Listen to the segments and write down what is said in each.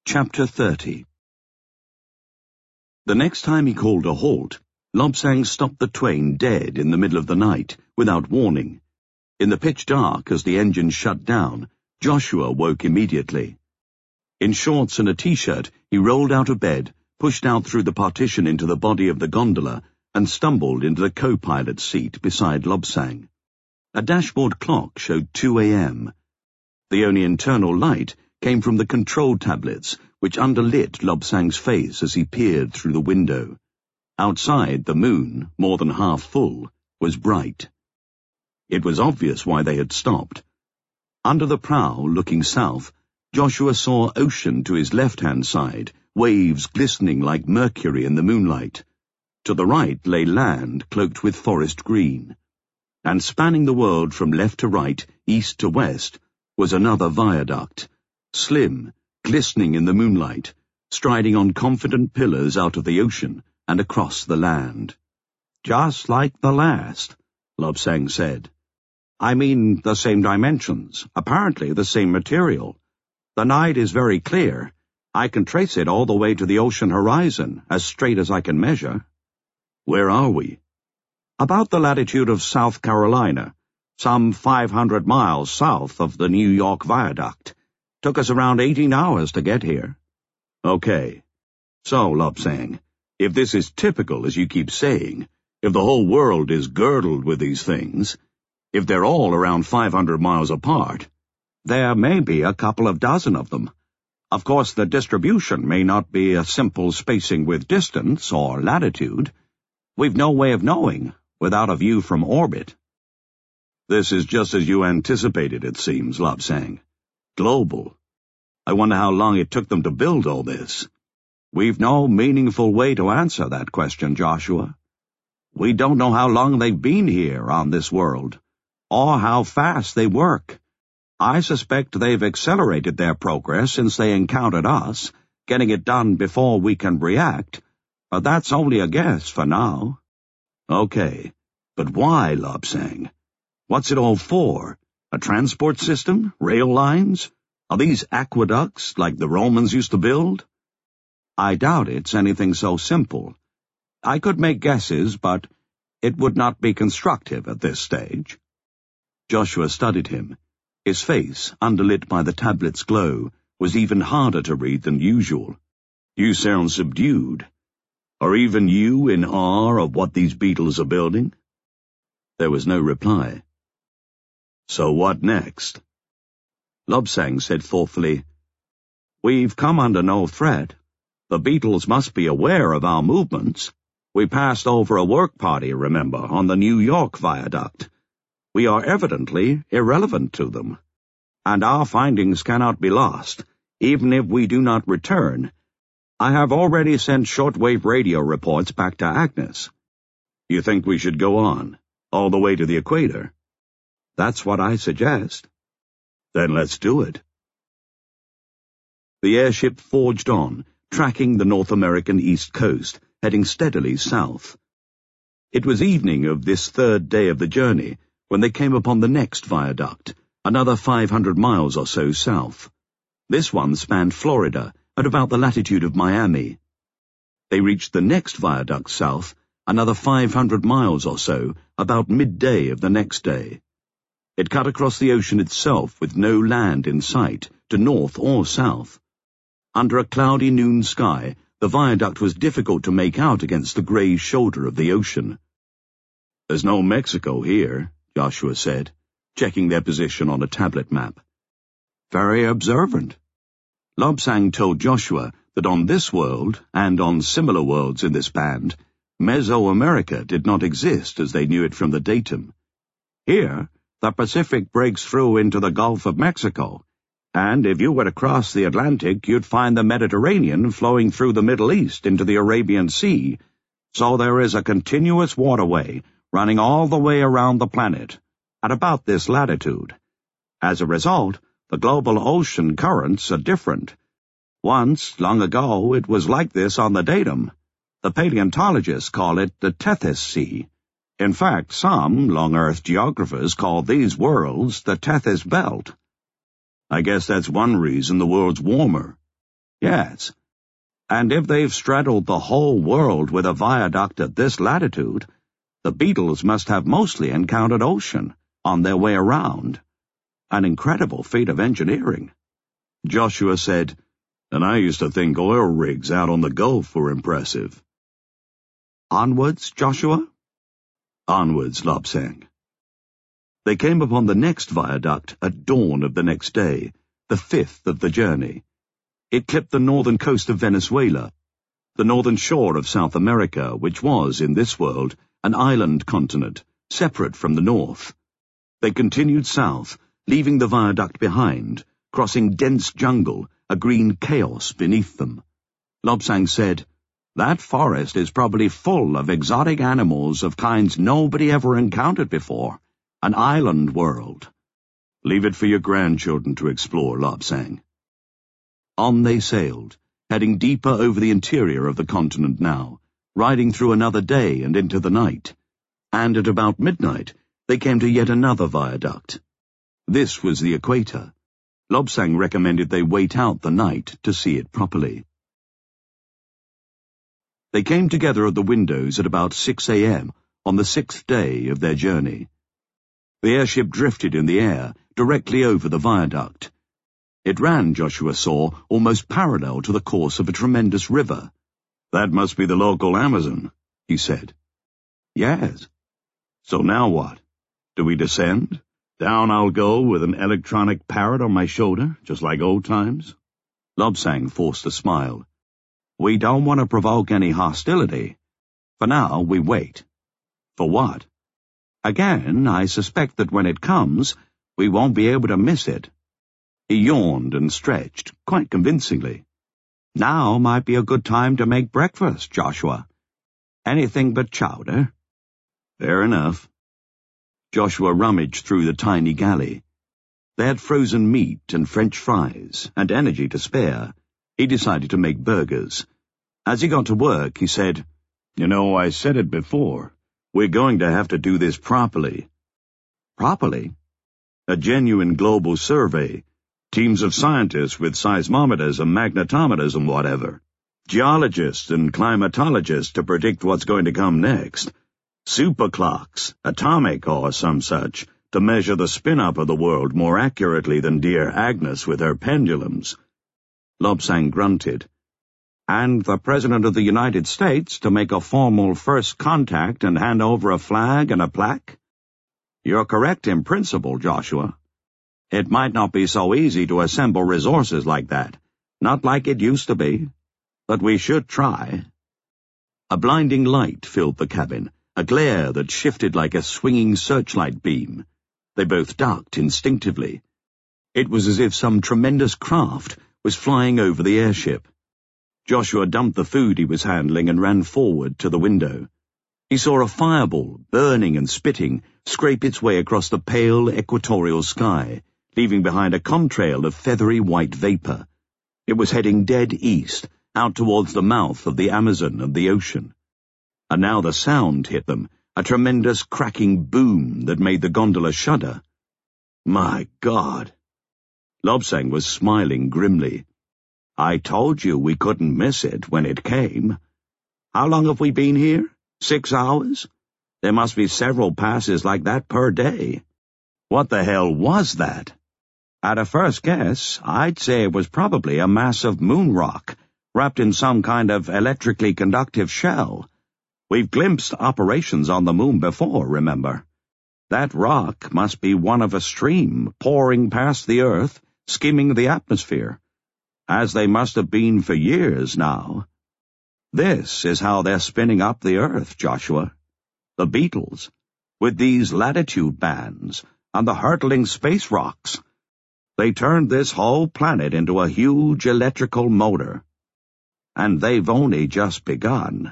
Chapter 30. The next time he called a halt, Lobsang stopped the train dead in the middle of the night, without warning. In the pitch dark, as the engine shut down, Joshua woke immediately. In shorts and a t-shirt, he rolled out of bed, pushed out through the partition into the body of the gondola, and stumbled into the co-pilot's seat beside Lobsang. A dashboard clock showed 2 a.m. The only internal light came from the control tablets, which underlit Lobsang's face as he peered through the window. Outside, the moon, more than half full, was bright. It was obvious why they had stopped. Under the prow, looking south, Joshua saw ocean to his left-hand side, waves glistening like mercury in the moonlight. To the right lay land cloaked with forest green. And spanning the world from left to right, east to west, was another viaduct, slim, glistening in the moonlight, striding on confident pillars out of the ocean and across the land. "Just like the last," Lobsang said. "I mean, the same dimensions, apparently the same material. The night is very clear. I can trace it all the way to the ocean horizon, as straight as I can measure." "Where are we?" "About the latitude of South Carolina, some 500 miles south of the New York Viaduct. Took us around 18 hours to get here." "Okay. So, Lobsang, if this is typical, as you keep saying, if the whole world is girdled with these things, if they're all around 500 miles apart—" "There may be a couple of dozen of them. Of course, the distribution may not be a simple spacing with distance or latitude. We've no way of knowing, without a view from orbit." "This is just as you anticipated, it seems, Lobsang. Global. I wonder how long it took them to build all this." "We've no meaningful way to answer that question, Joshua. We don't know how long they've been here on this world, or how fast they work. I suspect they've accelerated their progress since they encountered us, getting it done before we can react, but that's only a guess for now." "Okay, but why, Lobsang? What's it all for? A transport system? Rail lines? Are these aqueducts like the Romans used to build?" "I doubt it's anything so simple. I could make guesses, but it would not be constructive at this stage." Joshua studied him. His face, underlit by the tablet's glow, was even harder to read than usual. "You sound subdued. Are even you in awe of what these beetles are building?" There was no reply. "So what next?" Lobsang said thoughtfully, "We've come under no threat. The beetles must be aware of our movements. We passed over a work party, remember, on the New York Viaduct. We are evidently irrelevant to them. And our findings cannot be lost, even if we do not return. I have already sent shortwave radio reports back to Agnes." "You think we should go on, all the way to the equator?" "That's what I suggest." "Then let's do it." The airship forged on, tracking the North American East Coast, heading steadily south. It was evening of this third day of the journey when they came upon the next viaduct, another 500 miles or so south. This one spanned Florida, at about the latitude of Miami. They reached the next viaduct south, another 500 miles or so, about midday of the next day. It cut across the ocean itself with no land in sight, to north or south. Under a cloudy noon sky, the viaduct was difficult to make out against the grey shoulder of the ocean. "There's no Mexico here," Joshua said, checking their position on a tablet map. "Very observant." Lobsang told Joshua that on this world, and on similar worlds in this band, Mesoamerica did not exist as they knew it from the datum. "Here, the Pacific breaks through into the Gulf of Mexico, and if you were to cross the Atlantic, you'd find the Mediterranean flowing through the Middle East into the Arabian Sea, so there is a continuous waterway running all the way around the planet, at about this latitude. As a result, the global ocean currents are different. Once, long ago, it was like this on the datum. The paleontologists call it the Tethys Sea. In fact, some long Earth geographers call these worlds the Tethys Belt." "I guess that's one reason the world's warmer." Yes. And if they've straddled the whole world with a viaduct at this latitude, the beetles must have mostly encountered ocean on their way around. An incredible feat of engineering. Joshua said, and I used to think oil rigs out on the Gulf were impressive. Onwards, Joshua? Onwards, Lobsang. They came upon the next viaduct at dawn of the next day, the 5th of the journey. It clipped the northern coast of Venezuela, the northern shore of South America, which was, in this world, an island continent, separate from the north. They continued south, leaving the viaduct behind, crossing dense jungle, a green chaos beneath them. Lobsang said, "That forest is probably full of exotic animals of kinds nobody ever encountered before. An island world." "Leave it for your grandchildren to explore," Lobsang. On they sailed, heading deeper over the interior of the continent now, riding through another day and into the night. And at about midnight, they came to yet another viaduct. This was the equator. Lobsang recommended they wait out the night to see it properly. They came together at the windows at about 6 a.m. on the 6th day of their journey. The airship drifted in the air, directly over the viaduct. It ran, Joshua saw, almost parallel to the course of a tremendous river. "That must be the local Amazon," he said. "Yes." "So now what? Do we descend? Down I'll go with an electronic parrot on my shoulder, just like old times?" Lobsang forced a smile. "We don't want to provoke any hostility. For now, we wait." "For what?" "Again, I suspect that when it comes, we won't be able to miss it." He yawned and stretched, quite convincingly. "Now might be a good time to make breakfast, Joshua. Anything but chowder." "Fair enough." Joshua rummaged through the tiny galley. They had frozen meat and French fries, and energy to spare. He decided to make burgers. As he got to work, he said, "You know, I said it before. We're going to have to do this properly." "Properly?" "A genuine global survey. Teams of scientists with seismometers and magnetometers and whatever. Geologists and climatologists to predict what's going to come next. Super clocks, atomic or some such, to measure the spin-up of the world more accurately than dear Agnes with her pendulums." Lobsang grunted. "And the President of the United States to make a formal first contact and hand over a flag and a plaque?" "You're correct in principle, Joshua. It might not be so easy to assemble resources like that, not like it used to be, but we should try." A blinding light filled the cabin, a glare that shifted like a swinging searchlight beam. They both ducked instinctively. It was as if some tremendous craft was flying over the airship. Joshua dumped the food he was handling and ran forward to the window. He saw a fireball, burning and spitting, scrape its way across the pale equatorial sky, leaving behind a contrail of feathery white vapor. It was heading dead east, out towards the mouth of the Amazon and the ocean. And now the sound hit them, a tremendous cracking boom that made the gondola shudder. "My God!" Lobsang was smiling grimly. "I told you we couldn't miss it when it came. How long have we been here? 6 hours? There must be several passes like that per day. What the hell was that?" "At a first guess, I'd say it was probably a mass of moon rock, wrapped in some kind of electrically conductive shell. We've glimpsed operations on the moon before, remember? That rock must be one of a stream pouring past the Earth, skimming the atmosphere, as they must have been for years now. This is how they're spinning up the Earth, Joshua. The beetles, with these latitude bands, and the hurtling space rocks. They turned this whole planet into a huge electrical motor. And they've only just begun."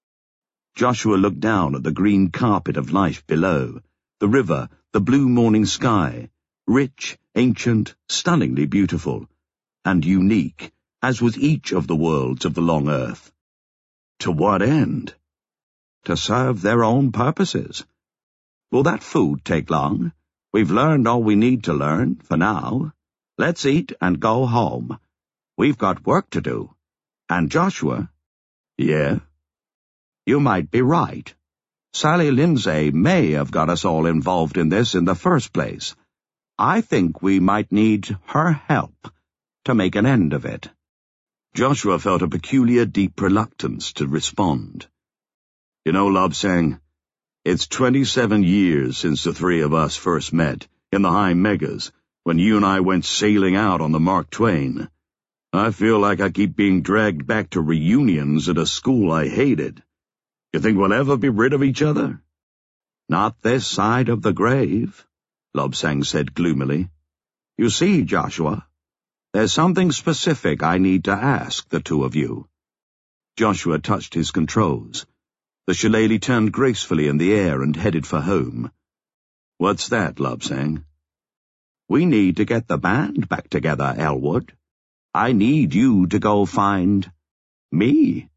Joshua looked down at the green carpet of life below, the river, the blue morning sky, rich, ancient, stunningly beautiful, and unique, as was each of the worlds of the long Earth. To what end? To serve their own purposes. Will that food take long? We've learned all we need to learn, for now. Let's eat and go home. We've got work to do. And Joshua? Yeah? You might be right. Sally Lindsay may have got us all involved in this in the first place. I think we might need her help to make an end of it. Joshua felt a peculiar deep reluctance to respond. You know, Lobsang, it's 27 years since the three of us first met, in the High Megas, when you and I went sailing out on the Mark Twain. I feel like I keep being dragged back to reunions at a school I hated. You think we'll ever be rid of each other? Not this side of the grave, Lobsang said gloomily. You see, Joshua, there's something specific I need to ask the two of you. Joshua touched his controls. The shillelagh turned gracefully in the air and headed for home. What's that, Lobsang? We need to get the band back together, Elwood. I need you to go find me.